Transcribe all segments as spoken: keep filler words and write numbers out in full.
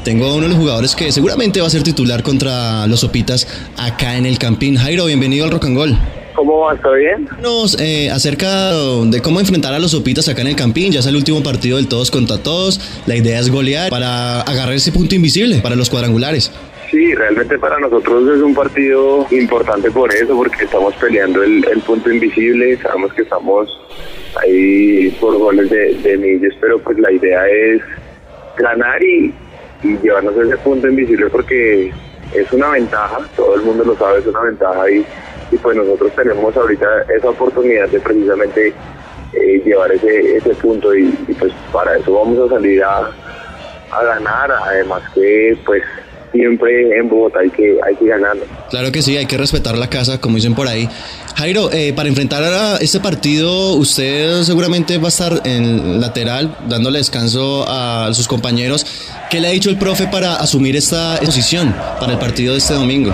tengo a uno de los jugadores que seguramente va a ser titular contra los Sopitas acá en el Campín. Jairo, bienvenido al Rock and Gold. ¿Cómo va? ¿Está bien? Nos, eh, acerca de cómo enfrentar a los Sopitas acá en el Campín. Ya es el último partido del todos contra todos. La idea es golear para agarrar ese punto invisible para los cuadrangulares. Sí, realmente para nosotros es un partido importante por eso, porque estamos peleando el, el punto invisible. Sabemos que estamos ahí por goles de, de millos, pero pues la idea es ganar y, y llevarnos ese punto invisible, porque es una ventaja, todo el mundo lo sabe, es una ventaja, y, y pues nosotros tenemos ahorita esa oportunidad de precisamente eh, llevar ese, ese punto, y, y pues para eso vamos a salir a, a ganar. Además que pues siempre en Bogotá hay que, hay que ganar. Claro que sí, hay que respetar la casa, como dicen por ahí. Jairo, eh, para enfrentar a este partido, usted seguramente va a estar en lateral, dándole descanso a sus compañeros. ¿Qué le ha dicho el profe para asumir esta posición para el partido de este domingo?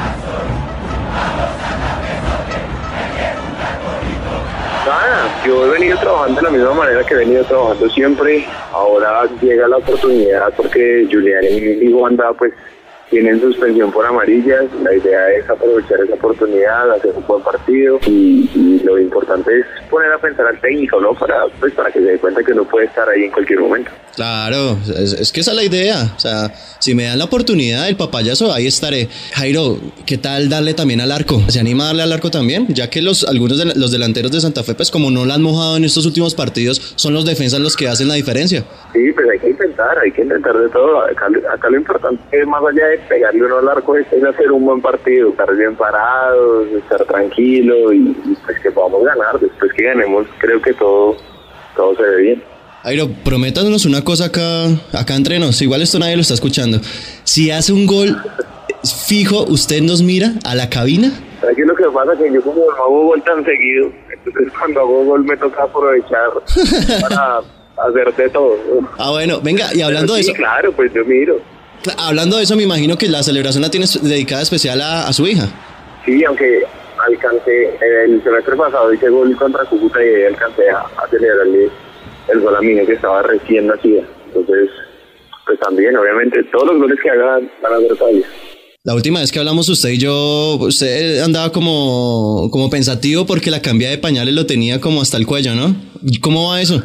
Nada, yo he venido trabajando de la misma manera que he venido trabajando siempre. Ahora llega la oportunidad porque Julián y Wanda pues tienen suspensión por amarillas. La idea es aprovechar esa oportunidad, hacer un buen partido, y, y lo importante es poner a pensar al técnico, ¿no? Para, pues, para que se dé cuenta que no puede estar ahí en cualquier momento. Claro, es, es que esa es la idea. O sea, si me dan la oportunidad, el papayazo, ahí estaré. Jairo, ¿qué tal darle también al arco? ¿Se anima a darle al arco también? Ya que los algunos de los delanteros de Santa Fe, pues como no la han mojado en estos últimos partidos, son los defensas los que hacen la diferencia. Sí, pues hay que intentar, hay que intentar de todo. Acá, acá lo importante es, más allá de pegarle uno al arco, es hacer un buen partido, estar bien parados, estar tranquilo, y, y pues que podamos ganar. Después que ganemos, creo que todo, todo se ve bien. Jairo, prométanos una cosa acá, acá entre nos, igual esto nadie lo está escuchando. Si hace un gol fijo, ¿usted nos mira a la cabina? Aquí lo que pasa es que yo como no hago gol tan seguido, entonces cuando hago gol me toca aprovechar para hacer de todo. Ah, bueno, venga, y hablando Pero sí, de eso... claro, pues yo miro. Hablando de eso, me imagino que la celebración la tienes dedicada especial a, a su hija. Sí, aunque alcancé, el semestre pasado hice gol contra Cúcuta y ahí alcancé a, a celebrarle el gol a mi hija que estaba recién nacida. Entonces, pues también, obviamente, todos los goles que hagan van a ser todavía. La última vez que hablamos usted y yo, usted andaba como, como pensativo porque la cambia de pañales lo tenía como hasta el cuello, ¿no? ¿Cómo va eso?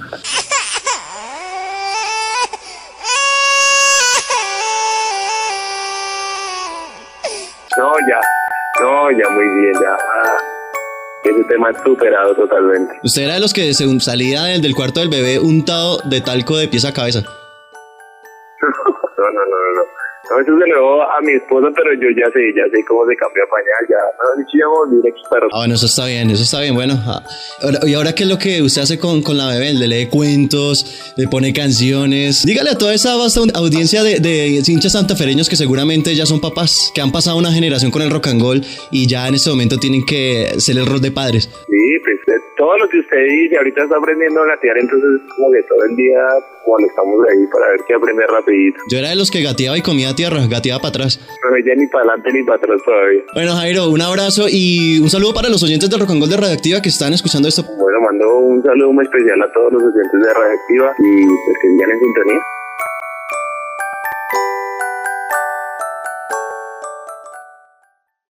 No, ya, no, ya muy bien, ya. Ese tema es superado totalmente. Usted era de los que según salía del, del cuarto del bebé untado de talco de pies a cabeza. No, no, no, no, no. No, eso se lo debo a mi esposa, pero yo ya sé, ya sé cómo se cambia pañal, ya. No, yo ya volví un experto. Ah, bueno, eso está bien, eso está bien, bueno. Ah, ahora, ¿y ahora qué es lo que usted hace con, con la bebé? ¿Le lee cuentos? ¿Le pone canciones? Dígale a toda esa vasta audiencia de, de hinchas santafereños que seguramente ya son papás, que han pasado una generación con el rock and roll y ya en este momento tienen que ser el rol de padres. Sí, pues eh, todo lo que usted dice, ahorita está aprendiendo a gatear, entonces como que todo el día molestamos ahí para ver qué aprende rapidito. Yo era de los que gateaba y comía tierra, gateaba para atrás. No, ya ni para adelante ni para atrás todavía. Bueno, Jairo, un abrazo y un saludo para los oyentes del Rock and Roll de Radioactiva que están escuchando esto. Bueno, mando un saludo muy especial a todos los oyentes de Radioactiva y pues que sigan en sintonía.